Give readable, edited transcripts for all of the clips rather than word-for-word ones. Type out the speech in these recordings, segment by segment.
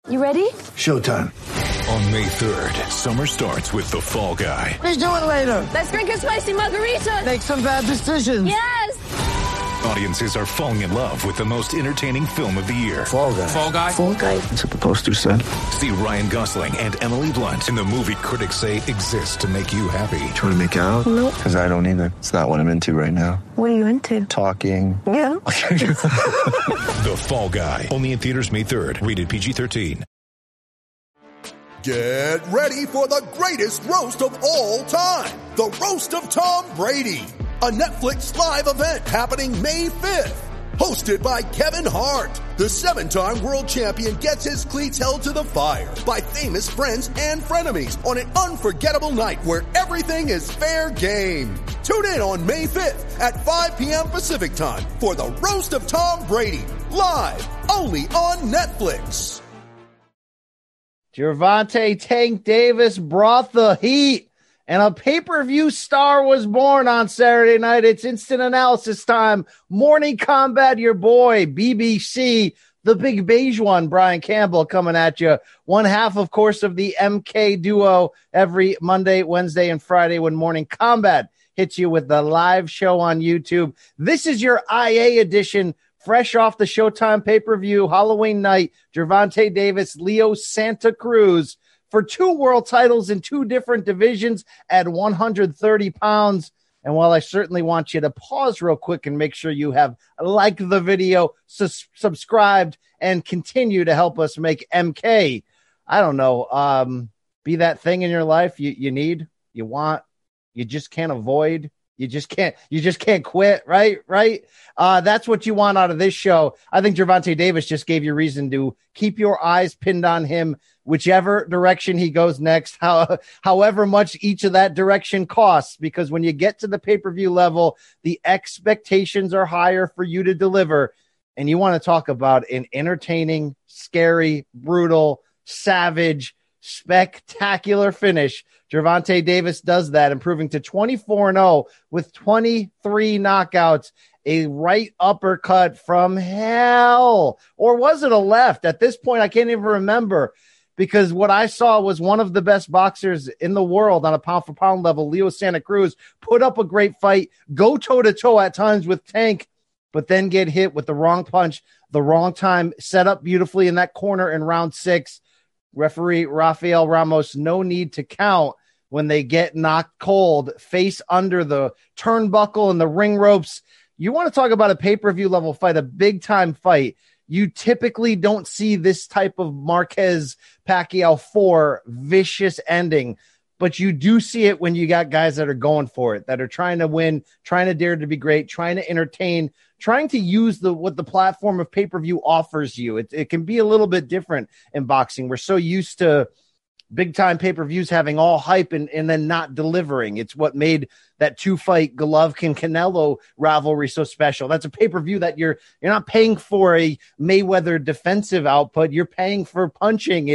You ready? Showtime. On May 3rd, summer starts with The Fall Guy. Let's do it later. Let's drink a spicy margarita. Make some bad decisions. Yes. Audiences are falling in love with the most entertaining film of the year. Fall Guy. Fall Guy. Fall Guy. That's what the poster said. See Ryan Gosling and Emily Blunt in the movie critics say exists to make you happy. Trying to make it out? Nope. Because I don't either. It's not what I'm into right now. What are you into? Talking. Yeah. The Fall Guy. Only in theaters May 3rd. Rated PG-13. Get ready for the greatest roast of all time. The Roast of Tom Brady. A Netflix live event happening May 5th. Hosted by Kevin Hart. The 7-time world champion gets his cleats held to the fire by famous friends and frenemies on an unforgettable night where everything is fair game. Tune in on May 5th at 5 p.m. Pacific time for the Roast of Tom Brady. Live only on Netflix. Gervonta Tank Davis brought the heat, and a pay-per-view star was born on Saturday night. It's instant analysis time. Morning Combat, your boy, BBC, the big beige one, Brian Campbell, coming at you. One half, of course, of the MK duo every Monday, Wednesday, and Friday when Morning Combat hits you with the live show on YouTube. This is your IA edition. Fresh off the Showtime pay-per-view, Halloween night, Gervonta Davis, Leo Santa Cruz for 2 world titles in 2 different divisions at 130 pounds. And while I certainly want you to pause real quick and make sure you have liked the video, subscribed, and continue to help us make MK, I don't know, be that thing in your life you need, you want, you just can't avoid. You just can't quit, right? That's what you want out of this show. I think Gervonta Davis just gave you reason to keep your eyes pinned on him, whichever direction he goes next, however much each of that direction costs, because when you get to the pay-per-view level, the expectations are higher for you to deliver. And you want to talk about an entertaining, scary, brutal, savage, spectacular finish. Gervonta Davis does that, improving to 24-0 with 23 knockouts, a right uppercut from hell. Or was it a left? At this point, I can't even remember, because what I saw was one of the best boxers in the world on a pound-for-pound level, Leo Santa Cruz, put up a great fight, go toe-to-toe at times with Tank, but then get hit with the wrong punch, the wrong time, set up beautifully in that corner in round 6. Referee Rafael Ramos, no need to count when they get knocked cold, face under the turnbuckle and the ring ropes. You want to talk about a pay-per-view level fight, a big-time fight. You typically don't see this type of Marquez Pacquiao 4 vicious ending, but you do see it when you got guys that are going for it, that are trying to win, trying to dare to be great, trying to entertain, trying to use what the platform of pay-per-view offers you. It can be a little bit different in boxing. We're so used to big-time pay-per-views having all hype and then not delivering. It's what made that 2-fight Golovkin-Canelo rivalry so special. That's a pay-per-view that you're not paying for a Mayweather defensive output. You're paying for punching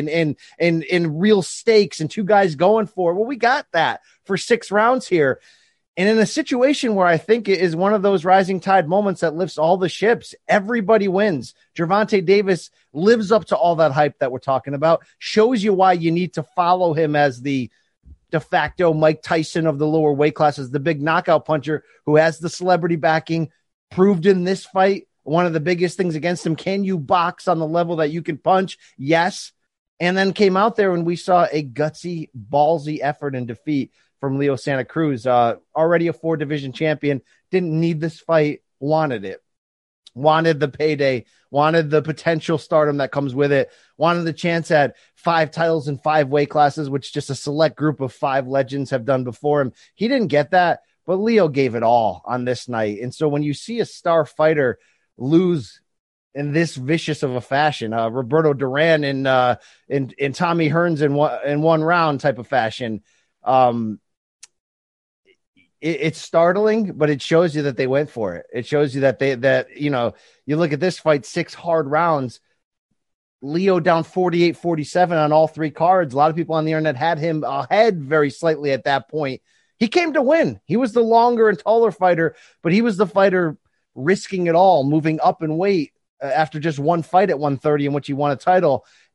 and real stakes and 2 guys going for it. Well, we got that for 6 rounds here. And in a situation where I think it is one of those rising tide moments that lifts all the ships, everybody wins. Gervonta Davis lives up to all that hype that we're talking about, shows you why you need to follow him as the de facto Mike Tyson of the lower weight classes, the big knockout puncher who has the celebrity backing, proved in this fight. One of the biggest things against him, can you box on the level that you can punch? Yes. And then came out there and we saw a gutsy, ballsy effort and defeat from Leo Santa Cruz, already a 4-division champion, didn't need this fight, wanted it, wanted the payday, wanted the potential stardom that comes with it, wanted the chance at 5 titles in 5 weight classes, which just a select group of 5 legends have done before him. He didn't get that, but Leo gave it all on this night. And so when you see a star fighter lose in this vicious of a fashion, Roberto Duran and Tommy Hearns in one round type of fashion, it's startling, but it shows you that they went for it. It shows you that you look at this fight, 6 hard rounds, Leo down 48-47 on all 3 cards. A lot of people on the internet had him ahead very slightly at that point. He came to win. He was the longer and taller fighter, but he was the fighter risking it all, moving up in weight after just one fight at 130 in which he won a title.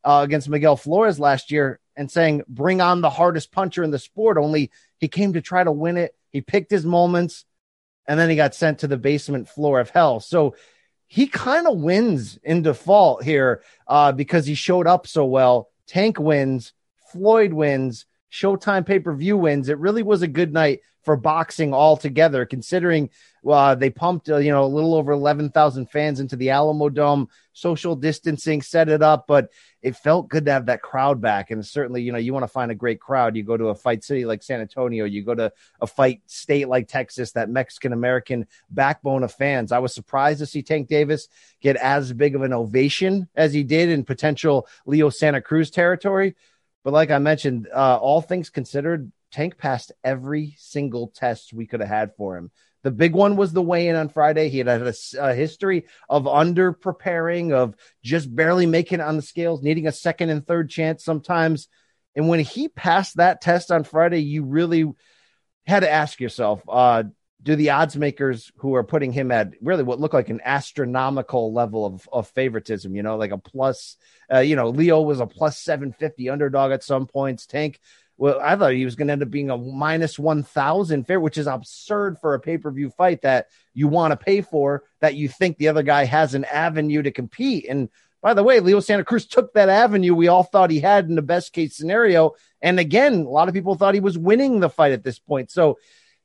against Miguel Flores last year and saying, bring on the hardest puncher in the sport, only he came to try to win it. He picked his moments, and then he got sent to the basement floor of hell. So he kind of wins in default here because he showed up so well. Tank wins, Floyd wins, Showtime pay-per-view wins. It really was a good night for boxing altogether, considering they pumped a little over 11,000 fans into the Alamo Dome. Social distancing set it up, but it felt good to have that crowd back. And certainly, you want to find a great crowd. You go to a fight city like San Antonio, you go to a fight state like Texas, that Mexican-American backbone of fans. I was surprised to see Tank Davis get as big of an ovation as he did in potential Leo Santa Cruz territory. But like I mentioned, all things considered, Tank passed every single test we could have had for him. The big one was the weigh-in on Friday. He had a history of under-preparing, of just barely making it on the scales, needing a second and third chance sometimes. And when he passed that test on Friday, you really had to ask yourself, do the odds makers who are putting him at really what looked like an astronomical level of favoritism, like a plus, Leo was a plus 750 underdog at some points. Tank, well, I thought he was going to end up being a minus 1,000 favorite, which is absurd for a pay-per-view fight that you want to pay for, that you think the other guy has an avenue to compete. And by the way, Leo Santa Cruz took that avenue we all thought he had in the best case scenario. And again, a lot of people thought he was winning the fight at this point. So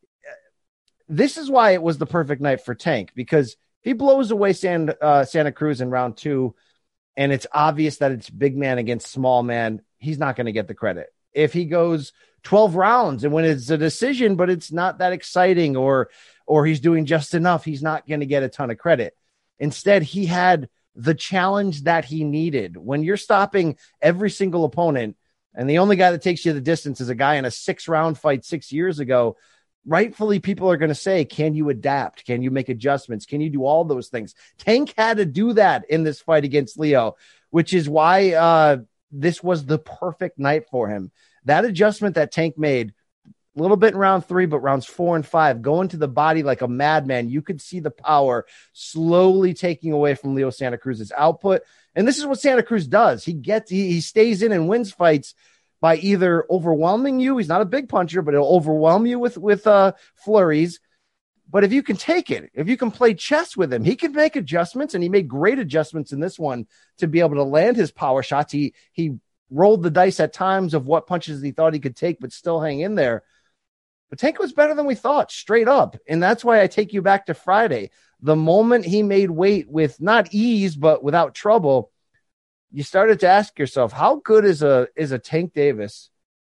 this is why it was the perfect night for Tank, because if he blows away Santa Cruz in round 2, and it's obvious that it's big man against small man, he's not going to get the credit. If he goes 12 rounds and when it's a decision, but it's not that exciting, or he's doing just enough, he's not going to get a ton of credit. Instead, he had the challenge that he needed. When you're stopping every single opponent, and the only guy that takes you the distance is a guy in a 6-round fight 6 years ago, rightfully people are going to say, can you adapt? Can you make adjustments? Can you do all those things? Tank had to do that in this fight against Leo, which is why this was the perfect night for him. That adjustment that Tank made, a little bit in round 3, but rounds 4 and 5, going to the body like a madman, you could see the power slowly taking away from Leo Santa Cruz's output. And this is what Santa Cruz does. He stays in and wins fights by either overwhelming you. He's not a big puncher, but he'll overwhelm you with flurries. But if you can take it, if you can play chess with him, he can make adjustments, and he made great adjustments in this one to be able to land his power shots. He rolled the dice at times of what punches he thought he could take, but still hang in there. But Tank was better than we thought, straight up. And that's why I take you back to Friday. The moment he made weight with not ease, but without trouble, you started to ask yourself, how good is a Tank Davis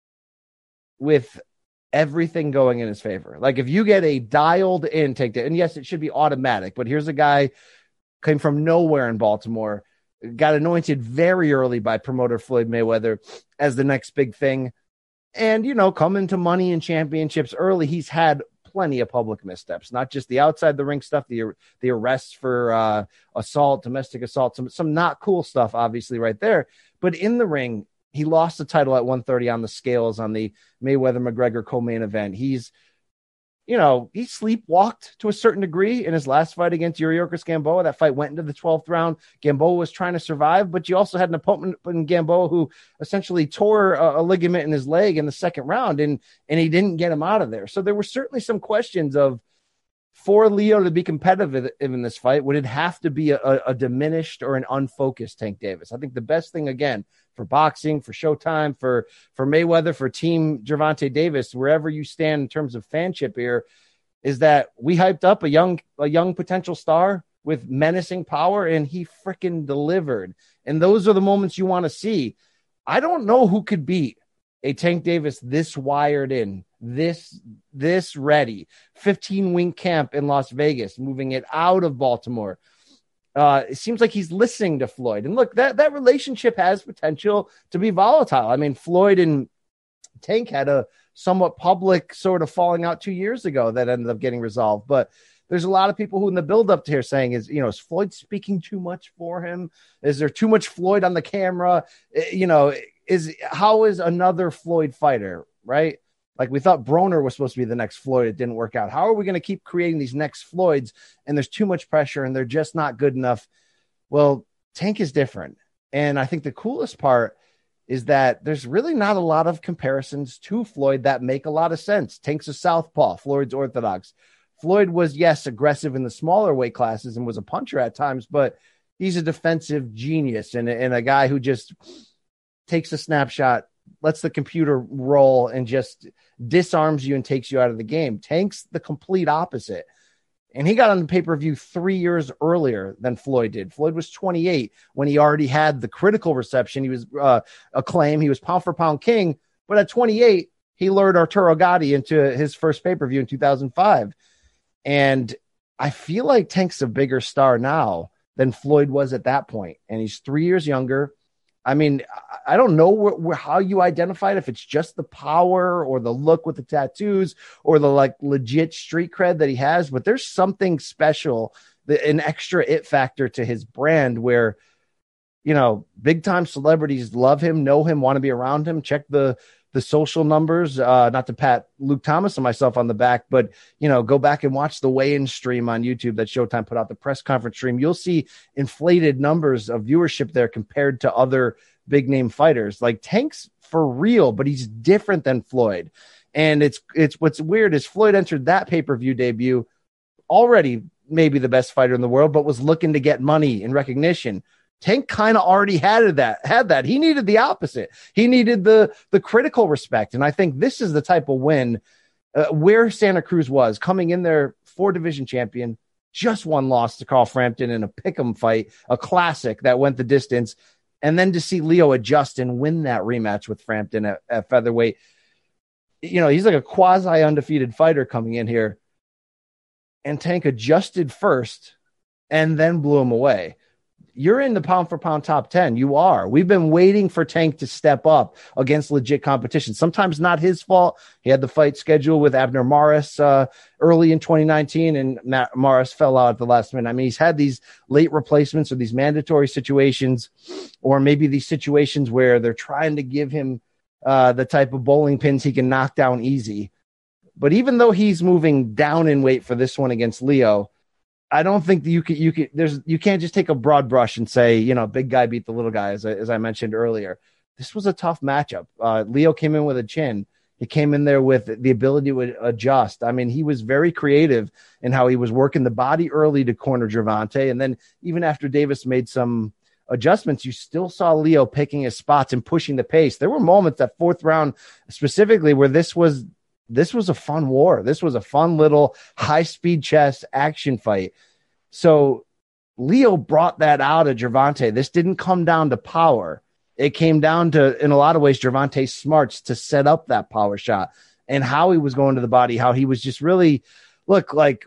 with everything going in his favor? Like, if you get a dialed in Tank Davis, and yes, it should be automatic, but here's a guy came from nowhere in Baltimore, got anointed very early by promoter Floyd Mayweather as the next big thing. And, coming to money and championships early, he's had plenty of public missteps, not just the outside the ring stuff, the arrests for assault, domestic assault, some not cool stuff, obviously right there. But in the ring, he lost the title at 130 on the scales on the Mayweather-McGregor co-main event. He's, he sleepwalked to a certain degree in his last fight against Yuriorkis Gamboa. That fight went into the 12th round. Gamboa was trying to survive, but you also had an opponent in Gamboa who essentially tore a ligament in his leg in the second round, and he didn't get him out of there. So there were certainly some questions of, for Leo to be competitive in this fight, would it have to be a diminished or an unfocused Tank Davis? I think the best thing, again, for boxing, for Showtime, for Mayweather, for Team Gervonta Davis, wherever you stand in terms of fanship here, is that we hyped up a young potential star with menacing power, and he freaking delivered. And those are the moments you want to see. I don't know who could beat a Tank Davis this wired in, this ready, 15-week camp in Las Vegas, moving it out of Baltimore. It seems like he's listening to Floyd. And look, that relationship has potential to be volatile. I mean, Floyd and Tank had a somewhat public sort of falling out 2 years ago that ended up getting resolved. But there's a lot of people who in the build-up to here saying, is Floyd speaking too much for him? Is there too much Floyd on the camera? How is another Floyd fighter, right? Like, we thought Broner was supposed to be the next Floyd. It didn't work out. How are we going to keep creating these next Floyds? And there's too much pressure and they're just not good enough. Well, Tank is different. And I think the coolest part is that there's really not a lot of comparisons to Floyd that make a lot of sense. Tank's a southpaw, Floyd's orthodox. Floyd was, yes, aggressive in the smaller weight classes and was a puncher at times, but he's a defensive genius and a guy who just takes a snapshot, lets the computer roll, and just disarms you and takes you out of the game. Tank's the complete opposite. And he got on the pay-per-view 3 years earlier than Floyd did. Floyd was 28 when he already had the critical reception. He was acclaim. He was pound-for-pound king. But at 28, he lured Arturo Gatti into his first pay-per-view in 2005. And I feel like Tank's a bigger star now than Floyd was at that point. And he's 3 years younger. I mean, I don't know how you identify it, if it's just the power or the look with the tattoos or the like legit street cred that he has, but there's something special, an extra it factor to his brand where, you know, big time celebrities love him, know him, want to be around him. Check the social numbers, not to pat Luke Thomas and myself on the back, but, you know, go back and watch the weigh-in stream on YouTube that Showtime put out, the press conference stream. You'll see inflated numbers of viewership there compared to other big name fighters. Like, Tank's for real, but he's different than Floyd. And it's what's weird is Floyd entered that pay-per-view debut already maybe the best fighter in the world, but was looking to get money and recognition. Tank kind of already had that. He needed the opposite. He needed the critical respect. And I think this is the type of win where Santa Cruz was coming in there, 4-division champion, just one loss to Carl Frampton in a pick'em fight, a classic that went the distance. And then to see Leo adjust and win that rematch with Frampton at featherweight, you know, he's like a quasi undefeated fighter coming in here, and Tank adjusted first and then blew him away. You're in the pound for pound top 10. You are. We've been waiting for Tank to step up against legit competition. Sometimes not his fault. He had the fight scheduled with Abner Maris early in 2019, and Maris fell out at the last minute. I mean, he's had these late replacements or these mandatory situations, or maybe these situations where they're trying to give him the type of bowling pins he can knock down easy. But even though he's moving down in weight for this one against Leo, I don't think that you can't just take a broad brush and say, you know, big guy beat the little guy, as I mentioned earlier. This was a tough matchup. Leo came in with a chin. He came in there with the ability to adjust. I mean, he was very creative in how he was working the body early to corner Gervonta. And then even after Davis made some adjustments, you still saw Leo picking his spots and pushing the pace. There were moments that fourth round specifically where this was a fun war. This was a fun little high-speed chess action fight. So Leo brought that out of Gervonta. This didn't come down to power. It came down to, in a lot of ways, Gervonta's smarts to set up that power shot and how he was going to the body, how he was just really, look, like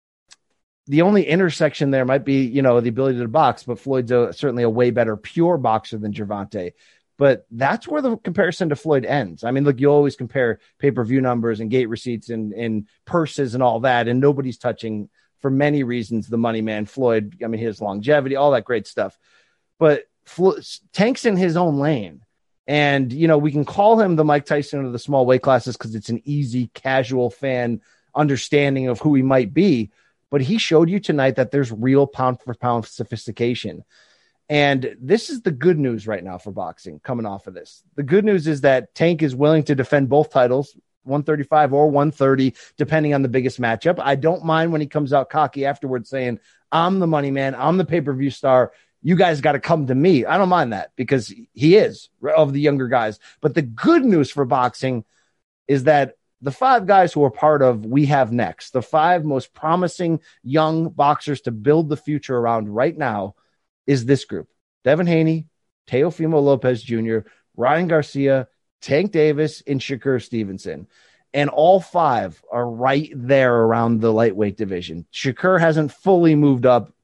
the only intersection there might be, you know, the ability to box, but Floyd's certainly a way better pure boxer than Gervonta. But that's where the comparison to Floyd ends. I mean, look, you always compare pay-per-view numbers and gate receipts and purses and all that, and nobody's touching, for many reasons, the money man Floyd. I mean, his longevity, all that great stuff. But Tank's in his own lane. And, you know, we can call him the Mike Tyson of the small weight classes because it's an easy, casual fan understanding of who he might be. But he showed you tonight that there's real pound-for-pound sophistication. And this is the good news right now for boxing coming off of this. The good news is that Tank is willing to defend both titles, 135 or 130, depending on the biggest matchup. I don't mind when he comes out cocky afterwards saying, I'm the money man, I'm the pay-per-view star. You guys got to come to me. I don't mind that because he is of the younger guys. But the good news for boxing is that the 5 guys who are part of We Have Next, the 5 most promising young boxers to build the future around right now, is this group: Devin Haney, Teofimo Lopez Jr., Ryan Garcia, Tank Davis, and Shakur Stevenson. And all 5 are right there around the lightweight division. Shakur hasn't fully moved up,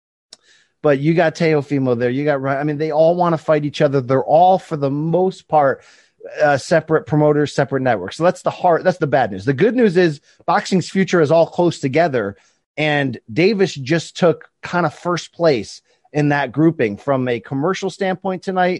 but you got Teofimo there. You got Ryan. I mean, they all want to fight each other. They're all, for the most part, separate promoters, separate networks. So that's the bad news. The good news is boxing's future is all close together. And Davis just took kind of first place in that grouping from a commercial standpoint tonight.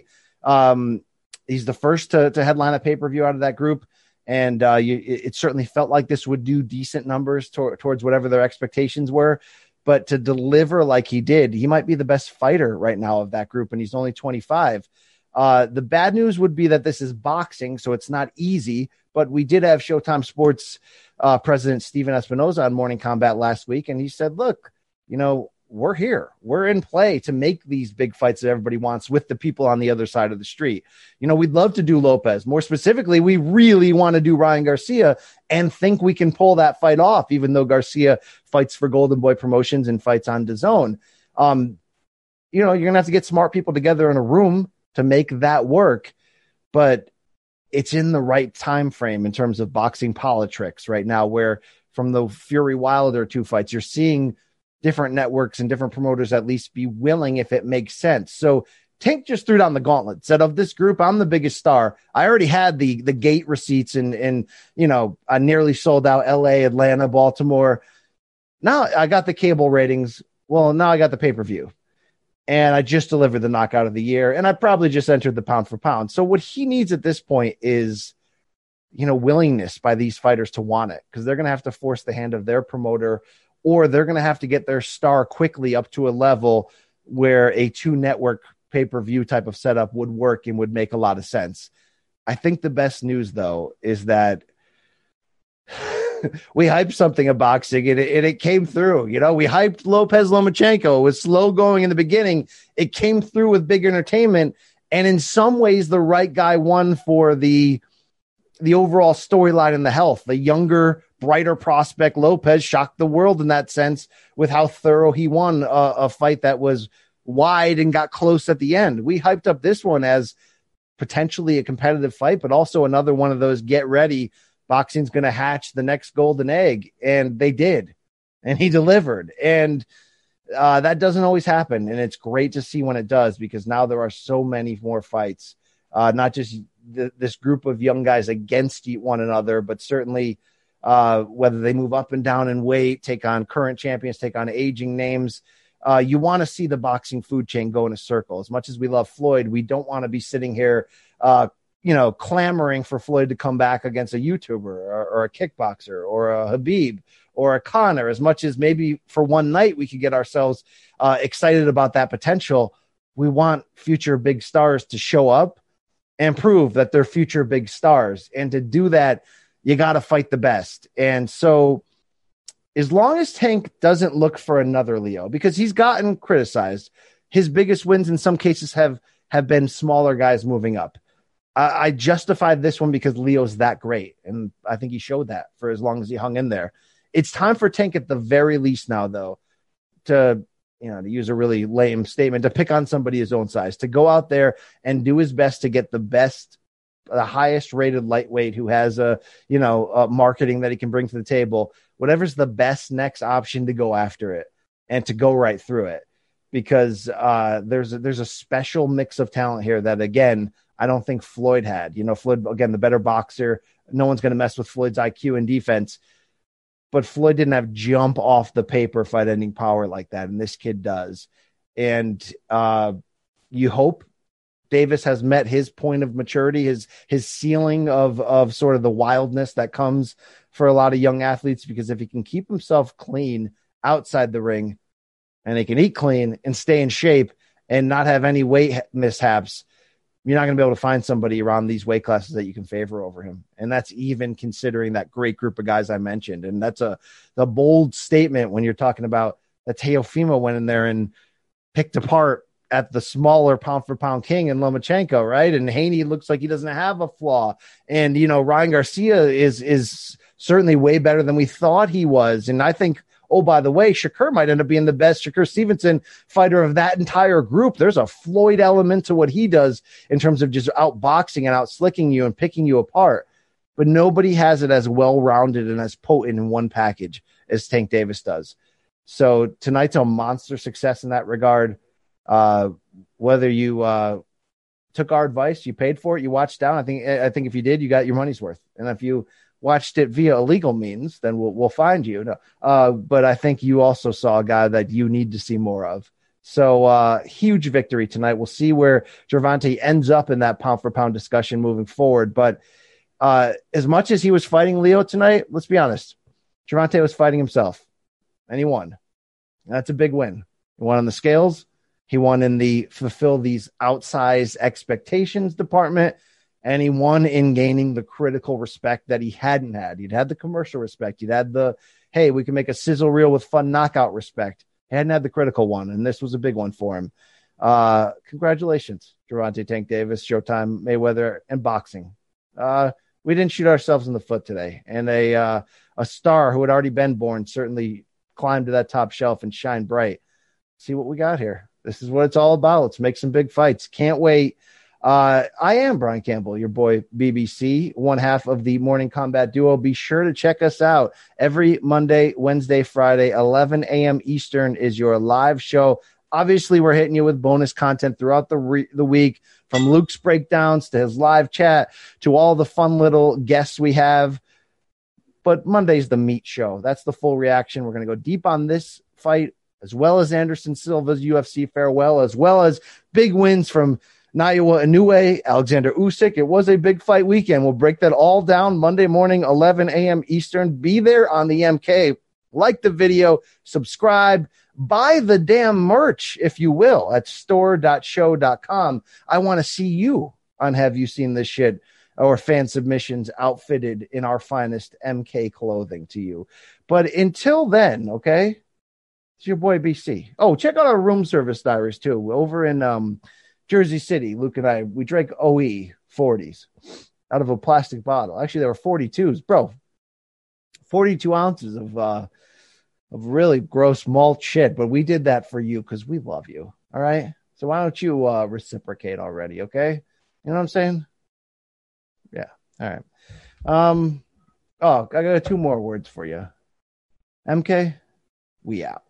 He's the first to headline a pay-per-view out of that group. And it certainly felt like this would do decent numbers towards whatever their expectations were. but to deliver like he did, he might be the best fighter right now of that group, and he's only 25. The bad news would be that this is boxing, so it's not easy, but we did have Showtime Sports president Steven Espinoza on Morning Combat last week, and he said, look, we're here. We're in play to make these big fights that everybody wants with the people on the other side of the street. We'd love to do Lopez. More specifically, we really want to do Ryan Garcia and think we can pull that fight off, even though Garcia fights for Golden Boy Promotions and fights on DAZN. You're going to have to get smart people together in a room to make that work, but it's in the right time frame in terms of boxing politics right now, where from the Fury Wilder 2 fights, you're seeing different networks and different promoters at least be willing if it makes sense. So Tank just threw down the gauntlet, said, of this group, I'm the biggest star. I already had the gate receipts and I nearly sold out LA, Atlanta, Baltimore. Now I got the cable ratings. Well, now I got the pay-per-view, and I just delivered the knockout of the year, and I probably just entered the pound for pound. So what he needs at this point is, willingness by these fighters to want it, because they're going to have to force the hand of their promoter, or they're going to have to get their star quickly up to a level where a 2-network pay-per-view type of setup would work and would make a lot of sense. I think the best news, though, is that we hyped something in boxing and it came through. We hyped Lopez Lomachenko. It was slow going in the beginning. It came through with big entertainment. And in some ways, the right guy won for the overall storyline and the health. The younger, brighter prospect Lopez shocked the world in that sense with how thorough he won a fight that was wide and got close at the end. We hyped up this one as potentially a competitive fight, but also another one of those get ready. Boxing's going to hatch the next golden egg. And they did. And he delivered. And that doesn't always happen. And it's great to see when it does, because now there are so many more fights, not just this group of young guys against one another, but certainly whether they move up and down in weight, take on current champions, take on aging names. You want to see the boxing food chain go in a circle. As much as we love Floyd, we don't want to be sitting here, clamoring for Floyd to come back against a YouTuber or a kickboxer or a Habib or a Conor. As much as maybe for one night we could get ourselves excited about that potential, we want future big stars to show up and prove that they're future big stars. And to do that, you got to fight the best. And so as long as Tank doesn't look for another Leo, because he's gotten criticized, his biggest wins in some cases have been smaller guys moving up. I justified this one because Leo's that great. And I think he showed that for as long as he hung in there. It's time for Tank at the very least now, though, to use a really lame statement, to pick on somebody his own size, to go out there and do his best to get the highest rated lightweight who has a marketing that he can bring to the table, whatever's the best next option, to go after it and to go right through it, because there's a special mix of talent here that, again, I don't think Floyd had. Floyd, again, the better boxer. No one's going to mess with Floyd's IQ and defense, but Floyd didn't have jump off the paper fight ending power like that. And this kid does. And you hope Davis has met his point of maturity, his ceiling of sort of the wildness that comes for a lot of young athletes, because if he can keep himself clean outside the ring and he can eat clean and stay in shape and not have any weight mishaps, you're not going to be able to find somebody around these weight classes that you can favor over him. And that's even considering that great group of guys I mentioned. And that's the bold statement when you're talking about that Teofimo went in there and picked apart at the smaller pound for pound king in Lomachenko, right? And Haney looks like he doesn't have a flaw. And, Ryan Garcia is certainly way better than we thought he was. And I think, oh, by the way, Shakur might end up being the best Shakur Stevenson fighter of that entire group. There's a Floyd element to what he does in terms of just outboxing and outslicking you and picking you apart. But nobody has it as well-rounded and as potent in one package as Tank Davis does. So tonight's a monster success in that regard. Whether you took our advice, you paid for it, you watched down. I think if you did, you got your money's worth. And if you watched it via illegal means, then we'll find you. No, but I think you also saw a guy that you need to see more of. So huge victory tonight. We'll see where Gervonta ends up in that pound for pound discussion moving forward. But as much as he was fighting Leo tonight, let's be honest, Gervonta was fighting himself, and he won. That's a big win. He won on the scales. He won in the fulfill these outsized expectations department, and he won in gaining the critical respect that he hadn't had. He'd had the commercial respect. He'd had the, hey, we can make a sizzle reel with fun knockout respect. He hadn't had the critical one, and this was a big one for him. Congratulations, Gervonta Tank Davis, Showtime, Mayweather, and boxing. We didn't shoot ourselves in the foot today, and a star who had already been born certainly climbed to that top shelf and shine bright. See what we got here. This is what it's all about. Let's make some big fights. Can't wait. I am Brian Campbell, your boy BBC, one half of the Morning Combat Duo. Be sure to check us out every Monday, Wednesday, Friday, 11 a.m. Eastern is your live show. Obviously, we're hitting you with bonus content throughout the week, from Luke's breakdowns to his live chat to all the fun little guests we have. But Monday's the meat show. That's the full reaction. We're going to go deep on this fight, as well as Anderson Silva's UFC farewell, as well as big wins from Naoya Inoue, Alexander Usyk. It was a big fight weekend. We'll break that all down Monday morning, 11 a.m. Eastern. Be there on the MK. Like the video, subscribe, buy the damn merch, if you will, at store.show.com. I want to see you on Have You Seen This Shit, or fan submissions outfitted in our finest MK clothing to you. But until then, okay, it's your boy BC. Oh, check out our room service diaries too. Over in Jersey City, Luke and I, we drank OE 40s out of a plastic bottle. Actually, there were 42s, bro. 42 ounces of really gross malt shit, but we did that for you because we love you. All right. So why don't you reciprocate already? Okay. You know what I'm saying? Yeah. All right. I got 2 more words for you. MK, we out.